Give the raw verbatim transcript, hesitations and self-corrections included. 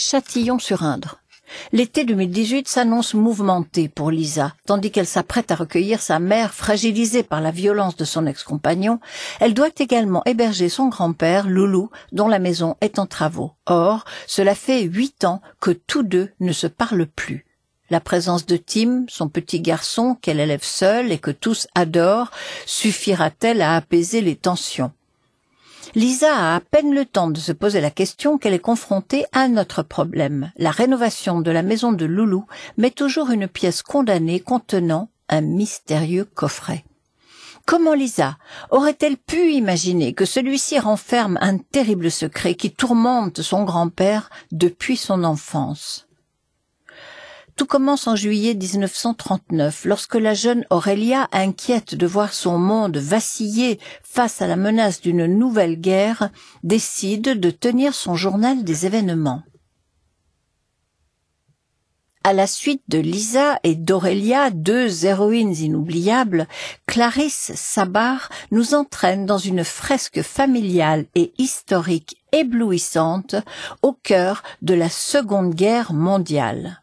Châtillon-sur-Indre. L'été deux mille dix-huit s'annonce mouvementé pour Lisa. Tandis qu'elle s'apprête à recueillir sa mère fragilisée par la violence de son ex-compagnon, elle doit également héberger son grand-père, Loulou, dont la maison est en travaux. Or, cela fait huit ans que tous deux ne se parlent plus. La présence de Tim, son petit garçon qu'elle élève seule et que tous adorent, suffira-t-elle à apaiser les tensions ? Lisa a à peine le temps de se poser la question qu'elle est confrontée à un autre problème. La rénovation de la maison de Loulou met toujours une pièce condamnée contenant un mystérieux coffret. Comment Lisa aurait-elle pu imaginer que celui-ci renferme un terrible secret qui tourmente son grand-père depuis son enfance ? Tout commence en juillet mille neuf cent trente-neuf, lorsque la jeune Aurélia, inquiète de voir son monde vaciller face à la menace d'une nouvelle guerre, décide de tenir son journal des événements. À la suite de Lisa et d'Aurélia, deux héroïnes inoubliables, Clarisse Sabar nous entraîne dans une fresque familiale et historique éblouissante au cœur de la Seconde Guerre mondiale.